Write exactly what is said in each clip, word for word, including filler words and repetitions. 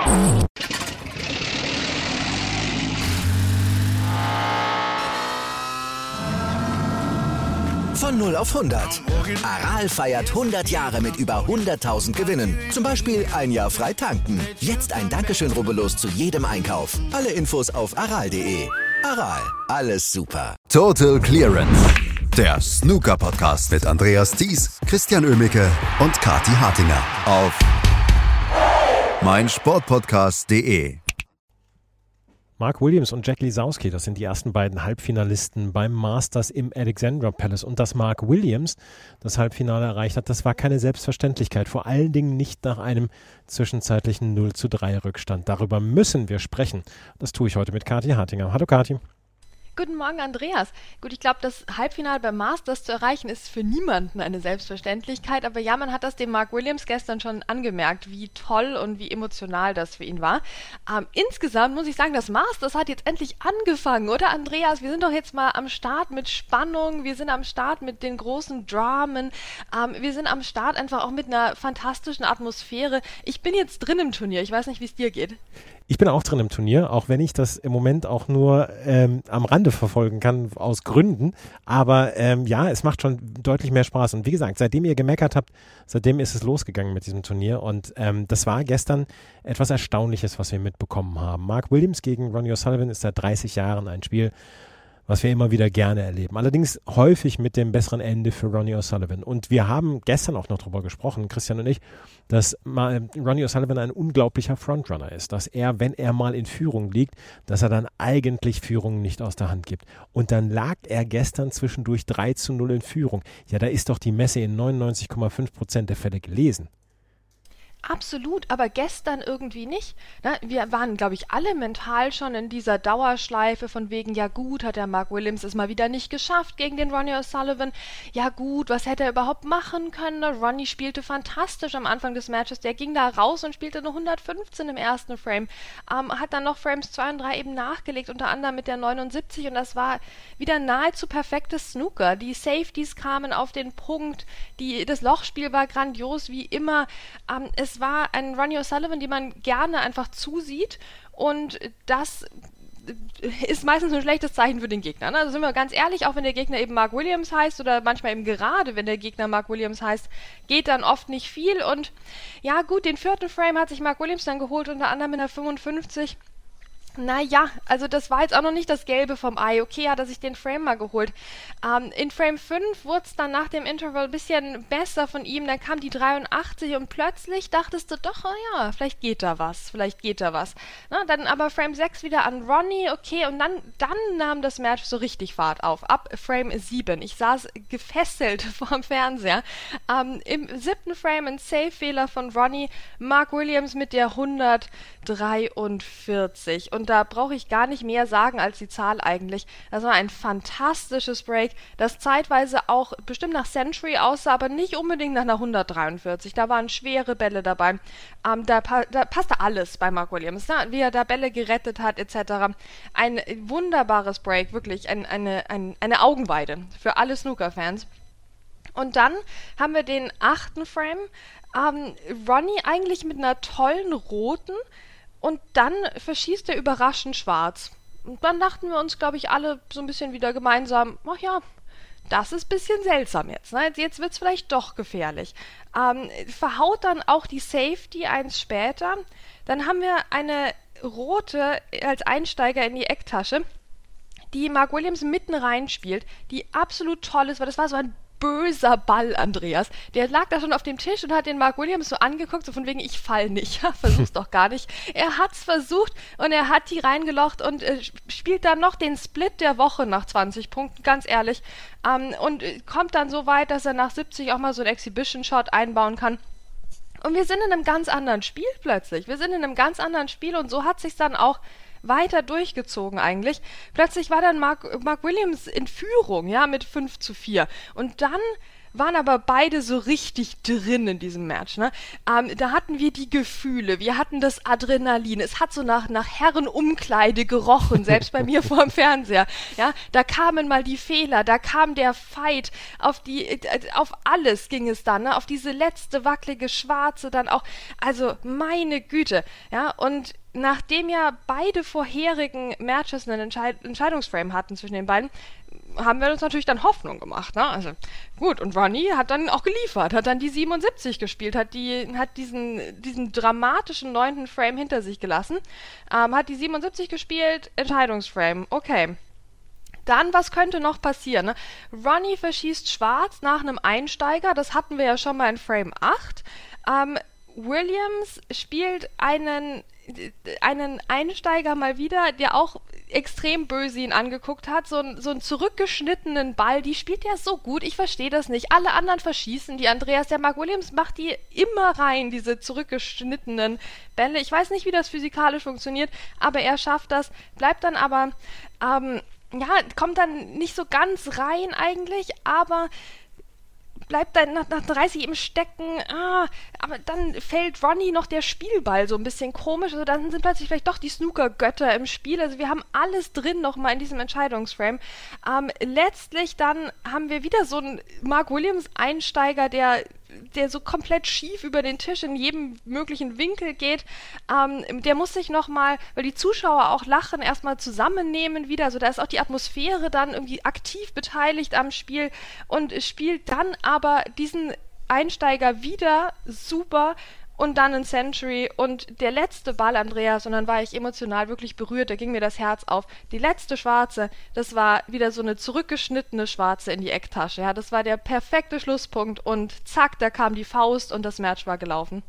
Von null auf hundert. Aral feiert hundert Jahre mit über hunderttausend Gewinnen. Zum Beispiel ein Jahr frei tanken. Jetzt ein Dankeschön, rubbellos zu jedem Einkauf. Alle Infos auf aral punkt de. Aral, alles super. Total Clearance. Der Snooker-Podcast mit Andreas Thies, Christian Oemicke und Kathi Hartinger auf meinsportpodcast punkt de. Mark Williams und Jack Lisowski, das sind die ersten beiden Halbfinalisten beim Masters im Alexandra Palace. Und dass Mark Williams das Halbfinale erreicht hat, das war keine Selbstverständlichkeit. Vor allen Dingen nicht nach einem zwischenzeitlichen null zu drei Rückstand. Darüber müssen wir sprechen. Das tue ich heute mit Kathi Hartinger. Hallo Kathi. Guten Morgen, Andreas. Gut, ich glaube, das Halbfinale beim Masters zu erreichen, ist für niemanden eine Selbstverständlichkeit. Aber ja, man hat das dem Mark Williams gestern schon angemerkt, wie toll und wie emotional das für ihn war. Ähm, insgesamt muss ich sagen, das Masters hat jetzt endlich angefangen, oder Andreas? Wir sind doch jetzt mal am Start mit Spannung, wir sind am Start mit den großen Dramen, ähm, wir sind am Start einfach auch mit einer fantastischen Atmosphäre. Ich bin jetzt drin im Turnier, ich weiß nicht, wie es dir geht. Ich bin auch drin im Turnier, auch wenn ich das im Moment auch nur ähm, am Rande verfolgen kann, aus Gründen. Aber ähm, ja, es macht schon deutlich mehr Spaß. Und wie gesagt, seitdem ihr gemeckert habt, seitdem ist es losgegangen mit diesem Turnier. Und ähm, das war gestern etwas Erstaunliches, was wir mitbekommen haben. Mark Williams gegen Ronnie O'Sullivan ist seit dreißig Jahren ein Spiel, was wir immer wieder gerne erleben. Allerdings häufig mit dem besseren Ende für Ronnie O'Sullivan. Und wir haben gestern auch noch darüber gesprochen, Christian und ich, dass mal Ronnie O'Sullivan ein unglaublicher Frontrunner ist. Dass er, wenn er mal in Führung liegt, dass er dann eigentlich Führung nicht aus der Hand gibt. Und dann lag er gestern zwischendurch drei zu null in Führung. Ja, da ist doch die Messe in neunundneunzig Komma fünf Prozent der Fälle gelesen. Absolut, aber gestern irgendwie nicht. Na, wir waren, glaube ich, alle mental schon in dieser Dauerschleife von wegen, ja gut, hat der Mark Williams es mal wieder nicht geschafft gegen den Ronnie O'Sullivan. Ja gut, was hätte er überhaupt machen können? Ronnie spielte fantastisch am Anfang des Matches. Der ging da raus und spielte nur hundertfünfzehn im ersten Frame. Ähm, hat dann noch Frames zwei und drei eben nachgelegt, unter anderem mit der neunundsiebzig. Und das war wieder nahezu perfektes Snooker. Die Safeties kamen auf den Punkt. Die, das Lochspiel war grandios, wie immer. Ähm, es Es war ein Ronnie O'Sullivan, den man gerne einfach zusieht, und das ist meistens ein schlechtes Zeichen für den Gegner. Also sind wir ganz ehrlich, auch wenn der Gegner eben Mark Williams heißt oder manchmal eben gerade, wenn der Gegner Mark Williams heißt, geht dann oft nicht viel. Und ja gut, den vierten Frame hat sich Mark Williams dann geholt, unter anderem in der fünfundfünfzig. Naja, also das war jetzt auch noch nicht das Gelbe vom Ei. Okay, hat er sich den Frame mal geholt. Ähm, in Frame fünf wurde es dann nach dem Interval ein bisschen besser von ihm. Dann kam die dreiundachtzig und plötzlich dachtest du doch, oh ja, vielleicht geht da was, vielleicht geht da was. Na, dann aber Frame sechs wieder an Ronnie, okay, und dann, dann nahm das Match so richtig Fahrt auf. Ab Frame sieben. Ich saß gefesselt vorm Fernseher. Ähm, im siebten Frame ein Save-Fehler von Ronnie. Mark Williams mit der hundertdreiundvierzig. Und da brauche ich gar nicht mehr sagen als die Zahl eigentlich. Das war ein fantastisches Break, das zeitweise auch bestimmt nach Century aussah, aber nicht unbedingt nach einer hundertdreiundvierzig. Da waren schwere Bälle dabei. Ähm, da, pa- da passte alles bei Mark Williams, ne? Wie er da Bälle gerettet hat et cetera. Ein wunderbares Break, wirklich ein, eine, ein, eine Augenweide für alle Snooker-Fans. Und dann haben wir den achten Frame. Ähm, Ronnie eigentlich mit einer tollen roten, und dann verschießt er überraschend schwarz. Und dann dachten wir uns, glaube ich, alle so ein bisschen wieder gemeinsam, ach ja, das ist ein bisschen seltsam jetzt. Ne? Jetzt wird es vielleicht doch gefährlich. Ähm, verhaut dann auch die Safety eins später. Dann haben wir eine rote als Einsteiger in die Ecktasche, die Mark Williams mitten reinspielt, die absolut toll ist, weil das war so ein böser Ball, Andreas. Der lag da schon auf dem Tisch und hat den Mark Williams so angeguckt, so von wegen, ich fall nicht. Ja, versuch's doch gar nicht. Er hat's versucht und er hat die reingelocht und äh, spielt dann noch den Split der Woche nach zwanzig Punkten, ganz ehrlich. Ähm, und äh, kommt dann so weit, dass er nach siebzig auch mal so einen Exhibition-Shot einbauen kann. Und wir sind in einem ganz anderen Spiel plötzlich. Wir sind in einem ganz anderen Spiel, und so hat sich's dann auch weiter durchgezogen eigentlich. Plötzlich war dann Mark, Mark Williams in Führung, ja, mit fünf zu vier. Und dann waren aber beide so richtig drin in diesem Match, ne? Ähm, da hatten wir die Gefühle, wir hatten das Adrenalin, es hat so nach, nach Herrenumkleide gerochen, selbst bei mir vor dem Fernseher, ja? Da kamen mal die Fehler, da kam der Fight, auf die, auf alles ging es dann, ne? Auf diese letzte wackelige Schwarze dann auch, also meine Güte, ja? Und nachdem ja beide vorherigen Matches einen Entscheid- Entscheidungsframe hatten zwischen den beiden, haben wir uns natürlich dann Hoffnung gemacht, ne? Also gut, und Ronnie hat dann auch geliefert, hat dann die siebenundsiebzig gespielt, hat die, hat diesen, diesen dramatischen neunten Frame hinter sich gelassen, ähm, hat die siebenundsiebzig gespielt, Entscheidungsframe, okay. Dann, was könnte noch passieren? Ne? Ronnie verschießt schwarz nach einem Einsteiger, das hatten wir ja schon mal in Frame acht. Ähm, Williams spielt einen, einen Einsteiger mal wieder, der auch extrem böse ihn angeguckt hat, so, ein, so einen zurückgeschnittenen Ball, die spielt ja so gut, ich verstehe das nicht. Alle anderen verschießen die, Andreas, der Mark Williams macht die immer rein, diese zurückgeschnittenen Bälle. Ich weiß nicht, wie das physikalisch funktioniert, aber er schafft das, bleibt dann aber, ähm, ja, kommt dann nicht so ganz rein eigentlich, aber bleibt dann nach, nach dreißig im Stecken, ah, aber dann fällt Ronnie noch der Spielball so ein bisschen komisch, also dann sind plötzlich vielleicht doch die Snooker-Götter im Spiel, also wir haben alles drin nochmal in diesem Entscheidungsframe. Ähm, letztlich dann haben wir wieder so einen Mark Williams-Einsteiger, der der so komplett schief über den Tisch in jedem möglichen Winkel geht, ähm, der muss sich nochmal, weil die Zuschauer auch lachen, erstmal zusammennehmen wieder, also da ist auch die Atmosphäre dann irgendwie aktiv beteiligt am Spiel und spielt dann aber diesen Einsteiger wieder super und dann ein Century und der letzte Ball, Andreas, und dann war ich emotional wirklich berührt, da ging mir das Herz auf. Die letzte Schwarze, das war wieder so eine zurückgeschnittene Schwarze in die Ecktasche. Ja, das war der perfekte Schlusspunkt und zack, da kam die Faust und das Match war gelaufen.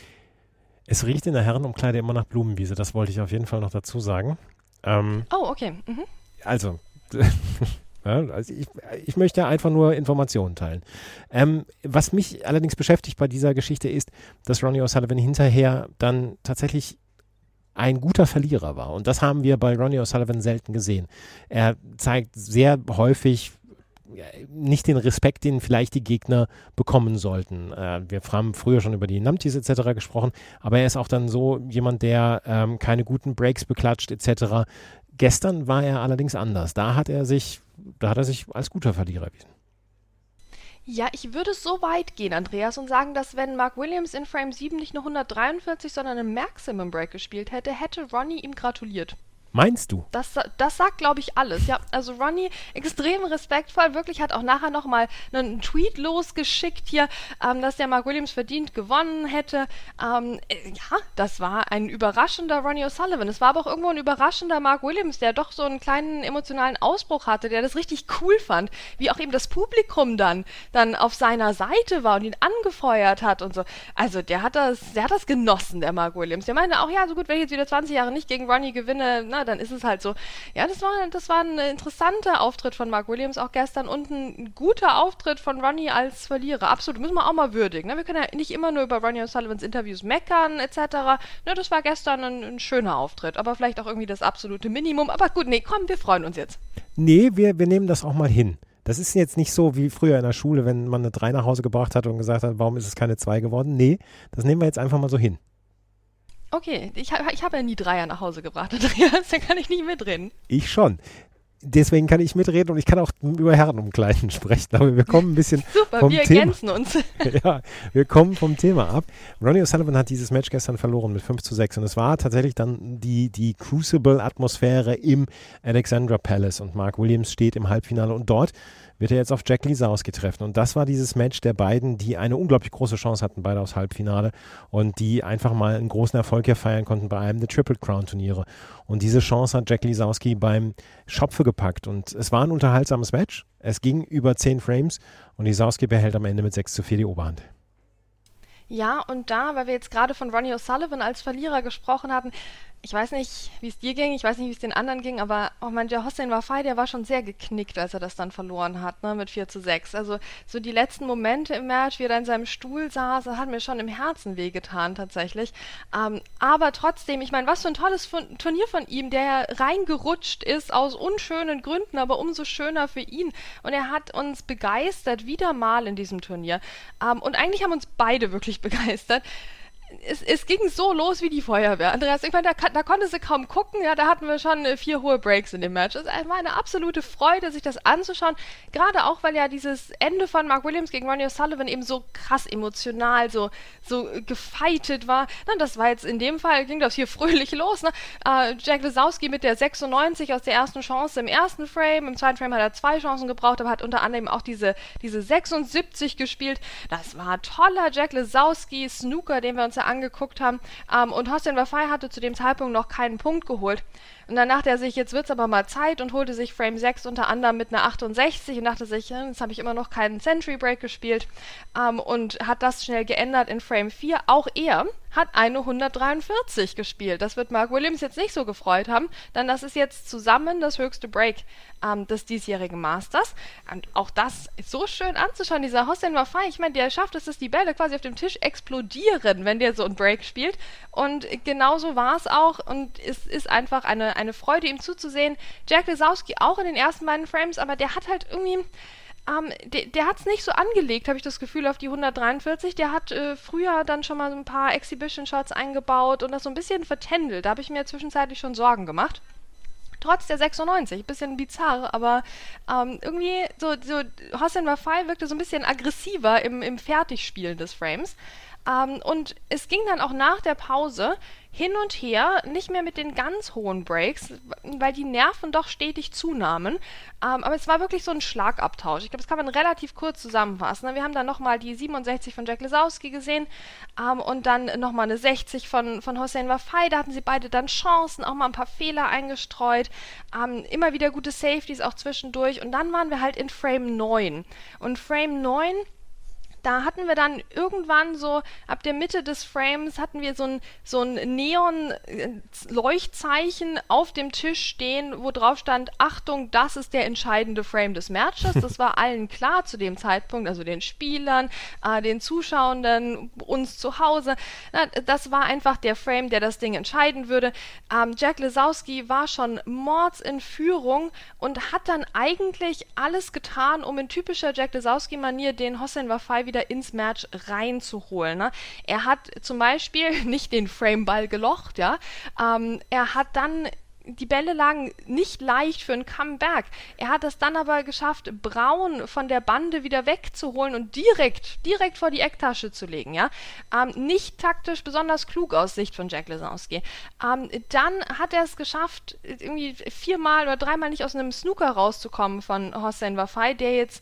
Es riecht in der Herrenumkleide immer nach Blumenwiese, das wollte ich auf jeden Fall noch dazu sagen. Ähm, oh, okay. Mhm. Also, ja, also ich, ich möchte einfach nur Informationen teilen. Ähm, was mich allerdings beschäftigt bei dieser Geschichte ist, dass Ronnie O'Sullivan hinterher dann tatsächlich ein guter Verlierer war. Und das haben wir bei Ronnie O'Sullivan selten gesehen. Er zeigt sehr häufig nicht den Respekt, den vielleicht die Gegner bekommen sollten. Äh, wir haben früher schon über die Numpties et cetera gesprochen, aber er ist auch dann so jemand, der ähm, keine guten Breaks beklatscht et cetera. Gestern war er allerdings anders. Da hat er sich, da hat er sich als guter Verlierer erwiesen. Ja, ich würde so weit gehen, Andreas, und sagen, dass wenn Mark Williams in Frame sieben nicht nur hundertdreiundvierzig, sondern einen Maximum Break gespielt hätte, hätte Ronnie ihm gratuliert. Meinst du? Das, das sagt, glaube ich, alles. Ja, also Ronnie, extrem respektvoll, wirklich hat auch nachher nochmal einen Tweet losgeschickt hier, ähm, dass der Mark Williams verdient gewonnen hätte. Ähm, äh, ja, das war ein überraschender Ronnie O'Sullivan. Es war aber auch irgendwo ein überraschender Mark Williams, der doch so einen kleinen emotionalen Ausbruch hatte, der das richtig cool fand, wie auch eben das Publikum dann, dann auf seiner Seite war und ihn angefeuert hat und so. Also der hat das, der hat das genossen, der Mark Williams. Der meinte auch, ja, so gut, wenn ich jetzt wieder zwanzig Jahre nicht gegen Ronnie gewinne, na, dann ist es halt so. Ja, das war, das war ein interessanter Auftritt von Mark Williams auch gestern und ein guter Auftritt von Ronnie als Verlierer. Absolut, müssen wir auch mal würdigen. Ne? Wir können ja nicht immer nur über Ronnie O'Sullivans Interviews meckern et cetera. Ne, das war gestern ein, ein schöner Auftritt, aber vielleicht auch irgendwie das absolute Minimum. Aber gut, nee, komm, wir freuen uns jetzt. Nee, wir, wir nehmen das auch mal hin. Das ist jetzt nicht so wie früher in der Schule, wenn man eine drei nach Hause gebracht hat und gesagt hat, warum ist es keine zwei geworden? Nee, das nehmen wir jetzt einfach mal so hin. Okay, ich, ich habe ja nie Dreier nach Hause gebracht, Andreas, da kann ich nicht mitreden. Ich schon. Deswegen kann ich mitreden und ich kann auch über Herrenumkleiden sprechen, aber wir kommen ein bisschen Super, vom wir Thema. ergänzen uns. Ja, wir kommen vom Thema ab. Ronnie O'Sullivan hat dieses Match gestern verloren mit fünf zu sechs und es war tatsächlich dann die, die Crucible-Atmosphäre im Alexandra Palace und Mark Williams steht im Halbfinale und dort wird er jetzt auf Jack Lisowski treffen. Und das war dieses Match der beiden, die eine unglaublich große Chance hatten, beide aufs Halbfinale und die einfach mal einen großen Erfolg hier feiern konnten bei einem der Triple Crown Turniere. Und diese Chance hat Jack Lisowski beim Schopfe gepackt. Und es war ein unterhaltsames Match. Es ging über zehn Frames und Lisowski behält am Ende mit sechs zu vier die Oberhand. Ja, und da, weil wir jetzt gerade von Ronnie O'Sullivan als Verlierer gesprochen hatten, Ich weiß nicht, wie es dir ging, ich weiß nicht, wie es den anderen ging, aber auch mein der Hossein Wafai, der war schon sehr geknickt, als er das dann verloren hat, ne, mit vier zu sechs. Also so die letzten Momente im Match, wie er da in seinem Stuhl saß, das hat mir schon im Herzen wehgetan tatsächlich. Ähm, aber trotzdem, ich meine, was für ein tolles Fun- Turnier von ihm, der ja reingerutscht ist aus unschönen Gründen, aber umso schöner für ihn. Und er hat uns begeistert, wieder mal in diesem Turnier. Ähm, und eigentlich haben uns beide wirklich begeistert. Es, es ging so los wie die Feuerwehr. Andreas, ich meine, da, da konnte sie kaum gucken, ja, da hatten wir schon äh, vier hohe Breaks in dem Match. Es war eine absolute Freude, sich das anzuschauen, gerade auch, weil ja dieses Ende von Mark Williams gegen Ronnie O'Sullivan eben so krass emotional, so, so gefeitet war. Na, das war jetzt in dem Fall, ging das hier fröhlich los, ne? Äh, Jack Lisowski mit der sechsundneunzig aus der ersten Chance im ersten Frame, im zweiten Frame hat er zwei Chancen gebraucht, aber hat unter anderem auch diese, diese sechsundsiebzig gespielt. Das war toller Jack Lisowski Snooker, den wir uns angeguckt haben, ähm, und Hossein Wafai hatte zu dem Zeitpunkt noch keinen Punkt geholt. Und dann dachte er sich, jetzt wird's aber mal Zeit und holte sich Frame sechs unter anderem mit einer achtundsechzig und dachte sich, ja, jetzt habe ich immer noch keinen Century Break gespielt, ähm, und hat das schnell geändert in Frame vier. Auch er hat eine hundertdreiundvierzig gespielt. Das wird Mark Williams jetzt nicht so gefreut haben, denn das ist jetzt zusammen das höchste Break ähm, des diesjährigen Masters. Und auch das ist so schön anzuschauen, dieser Hossein Wafai. Ich meine, der schafft es, dass die Bälle quasi auf dem Tisch explodieren, wenn der so ein Break spielt. Und genauso war es auch. Und es ist einfach eine, eine Freude, ihm zuzusehen. Jack Lisowski auch in den ersten beiden Frames, aber der hat halt irgendwie... Um, der, der hat es nicht so angelegt, habe ich das Gefühl, auf die hundertdreiundvierzig. Der hat äh, früher dann schon mal so ein paar Exhibition-Shots eingebaut und das so ein bisschen vertändelt. Da habe ich mir zwischenzeitlich schon Sorgen gemacht. Trotz der sechsundneunzig, bisschen bizarr, aber ähm, irgendwie so, so Hossein Wafai wirkte so ein bisschen aggressiver im, im Fertigspielen des Frames. Ähm, und es ging dann auch nach der Pause hin und her, nicht mehr mit den ganz hohen Breaks, weil die Nerven doch stetig zunahmen. Ähm, aber es war wirklich so ein Schlagabtausch. Ich glaube, das kann man relativ kurz zusammenfassen. Wir haben dann nochmal die siebenundsechzig von Jack Lisowski gesehen, ähm, und dann nochmal eine sechzig von, von Hossein Wafai. Da hatten sie beide dann Chancen, auch mal ein paar Fehler eingestreut. Ähm, immer wieder gute Safeties auch zwischendurch. Und dann waren wir halt in Frame neun. Und Frame neun... Da hatten wir dann irgendwann so, ab der Mitte des Frames hatten wir so ein, so ein Neon-Leuchtzeichen auf dem Tisch stehen, wo drauf stand, Achtung, das ist der entscheidende Frame des Matches. Das war allen klar zu dem Zeitpunkt, also den Spielern, äh, den Zuschauenden, uns zu Hause. Na, das war einfach der Frame, der das Ding entscheiden würde. Ähm, Jack Lisowski war schon mords in Führung und hat dann eigentlich alles getan, um in typischer Jack Lisowski-Manier den Hossein Wafai wieder ins Match reinzuholen. Ne? Er hat zum Beispiel nicht den Frameball gelocht, ja. Ähm, er hat dann die Bälle lagen nicht leicht für ein Comeback. Er hat es dann aber geschafft, Braun von der Bande wieder wegzuholen und direkt, direkt vor die Ecktasche zu legen, ja. Ähm, nicht taktisch besonders klug aus Sicht von Jack Lisowski. Ähm, dann hat er es geschafft, irgendwie viermal oder dreimal nicht aus einem Snooker rauszukommen von Hossein Wafai, der jetzt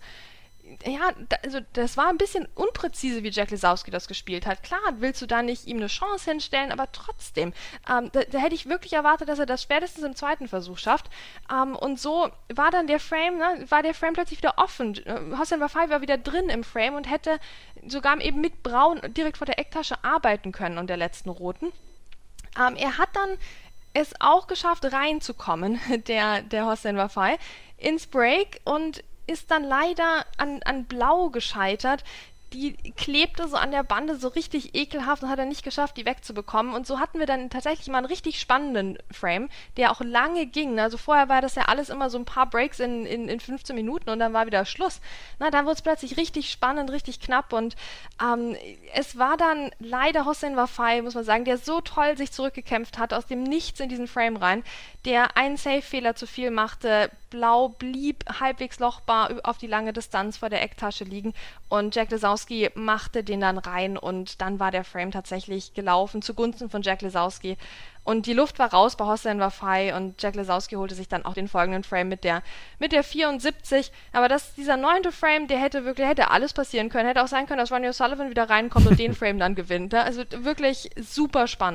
ja, da, also das war ein bisschen unpräzise, wie Jack Lisowski das gespielt hat. Klar, willst du da nicht ihm eine Chance hinstellen, aber trotzdem, ähm, da, da hätte ich wirklich erwartet, dass er das spätestens im zweiten Versuch schafft. Ähm, und so war dann der Frame, ne, war der Frame plötzlich wieder offen. Hossein Wafai war wieder drin im Frame und hätte sogar eben mit Braun direkt vor der Ecktasche arbeiten können und der letzten Roten. Ähm, er hat dann es auch geschafft, reinzukommen, der, der Hossein Wafai, ins Break und ist dann leider an, an Blau gescheitert. Die klebte so an der Bande so richtig ekelhaft und hat er nicht geschafft, die wegzubekommen. Und so hatten wir dann tatsächlich mal einen richtig spannenden Frame, der auch lange ging. Also vorher war das ja alles immer so ein paar Breaks in, in, in fünfzehn Minuten und dann war wieder Schluss. Na, dann wurde es plötzlich richtig spannend, richtig knapp und ähm, es war dann leider Hossein Wafai, muss man sagen, der so toll sich zurückgekämpft hat, aus dem Nichts in diesen Frame rein, der einen Safe-Fehler zu viel machte. Blau blieb halbwegs lochbar auf die lange Distanz vor der Ecktasche liegen und Jack Lisowski machte den dann rein und dann war der Frame tatsächlich gelaufen zugunsten von Jack Lisowski und die Luft war raus bei Hossein Wafai und Jack Lisowski holte sich dann auch den folgenden Frame mit der mit der vierundsiebzig, aber das, dieser neunte Frame, der hätte wirklich, hätte alles passieren können, hätte auch sein können, dass Ronnie O'Sullivan wieder reinkommt und den Frame dann gewinnt, ne? Also wirklich super spannend.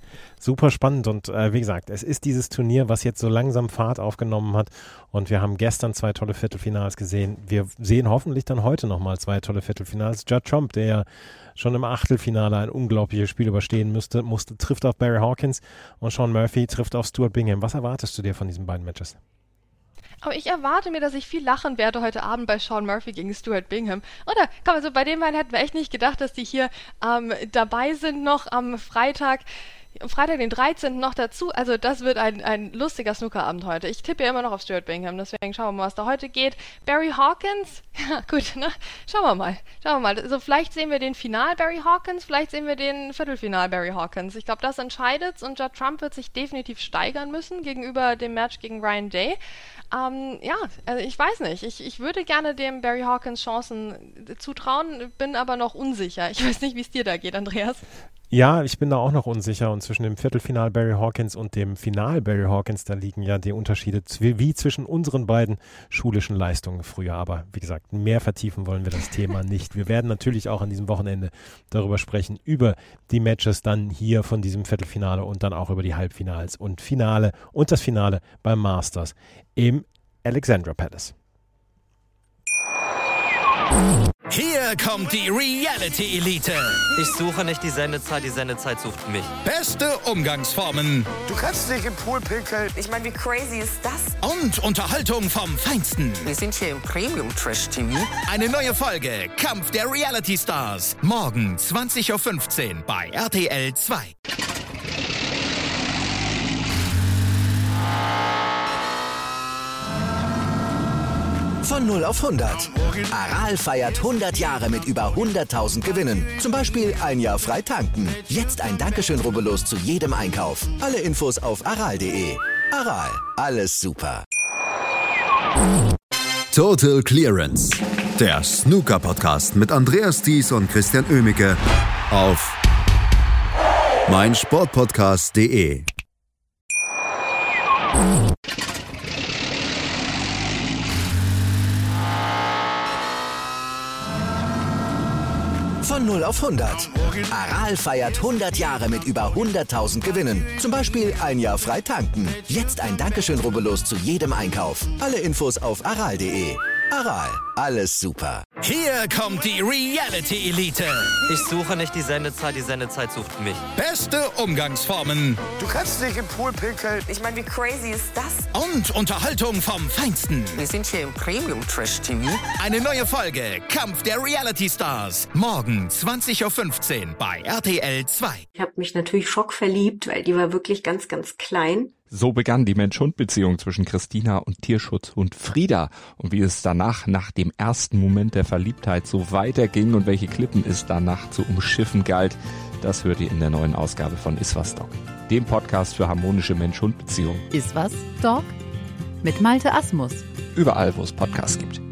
super spannend und äh, wie gesagt, es ist dieses Turnier, was jetzt so langsam Fahrt aufgenommen hat und wir haben gestern zwei tolle Viertelfinals gesehen. Wir sehen hoffentlich dann heute nochmal zwei tolle Viertelfinals. Judd Trump, der ja schon im Achtelfinale ein unglaubliches Spiel überstehen müsste, musste, trifft auf Barry Hawkins und Sean Murphy trifft auf Stuart Bingham. Was erwartest du dir von diesen beiden Matches? Aber ich erwarte mir, dass ich viel lachen werde heute Abend bei Sean Murphy gegen Stuart Bingham. Oder, komm, also bei den beiden hätten wir echt nicht gedacht, dass die hier ähm, dabei sind noch am Freitag. Freitag, den dreizehnten noch dazu. Also das wird ein, ein lustiger Snookerabend heute. Ich tippe ja immer noch auf Stuart Bingham, deswegen schauen wir mal, was da heute geht. Barry Hawkins, ja gut, ne? Schauen wir mal. Schauen wir mal. Also vielleicht sehen wir den Final Barry Hawkins, vielleicht sehen wir den Viertelfinal Barry Hawkins. Ich glaube, das entscheidet und Judd Trump wird sich definitiv steigern müssen gegenüber dem Match gegen Ryan Day. Ähm, ja, also ich weiß nicht. Ich, ich würde gerne dem Barry Hawkins Chancen zutrauen, bin aber noch unsicher. Ich weiß nicht, wie es dir da geht, Andreas. Ja, ich bin da auch noch unsicher und zwischen dem Viertelfinal Barry Hawkins und dem Final Barry Hawkins, da liegen ja die Unterschiede wie zwischen unseren beiden schulischen Leistungen früher. Aber wie gesagt, mehr vertiefen wollen wir das Thema nicht. Wir werden natürlich auch an diesem Wochenende darüber sprechen, über die Matches dann hier von diesem Viertelfinale und dann auch über die Halbfinals und Finale und das Finale beim Masters im Alexandra Palace. Hier kommt die Reality-Elite. Ich suche nicht die Sendezeit, die Sendezeit sucht mich. Beste Umgangsformen. Du kannst nicht im Pool pinkeln. Ich meine, wie crazy ist das? Und Unterhaltung vom Feinsten. Wir sind hier im Premium-Trash-T V. Eine neue Folge Kampf der Reality-Stars. Morgen zwanzig Uhr fünfzehn bei R T L zwei. Von null auf hundert. Aral feiert hundert Jahre mit über hunderttausend Gewinnen. Zum Beispiel ein Jahr frei tanken. Jetzt ein Dankeschön, rubbellos zu jedem Einkauf. Alle Infos auf aral punkt de. Aral, alles super. Total Clearance. Der Snooker-Podcast mit Andreas Thies und Christian Oemicke auf meinsportpodcast punkt de. Von null auf hundert. Aral feiert hundert Jahre mit über hunderttausend Gewinnen. Zum Beispiel ein Jahr frei tanken. Jetzt ein Dankeschön, rubbellos zu jedem Einkauf. Alle Infos auf aral punkt de. Aral, alles super. Hier kommt die Reality-Elite. Ich suche nicht die Sendezeit, die Sendezeit sucht mich. Beste Umgangsformen. Du kannst nicht im Pool pinkeln. Ich meine, wie crazy ist das? Und Unterhaltung vom Feinsten. Wir sind hier im Premium-Trash-T V. Eine neue Folge Kampf der Reality-Stars. Morgen zwanzig Uhr fünfzehn bei R T L zwei. Ich habe mich natürlich schockverliebt, weil die war wirklich ganz, ganz klein. So begann die Mensch-Hund-Beziehung zwischen Christina und Tierschutzhund Frieda. Und wie es danach, nach dem ersten Moment der Verliebtheit, so weiterging und welche Klippen es danach zu umschiffen galt, das hört ihr in der neuen Ausgabe von Iswas Dog, dem Podcast für harmonische Mensch-Hund-Beziehungen. Iswas Dog mit Malte Asmus. Überall, wo es Podcasts gibt.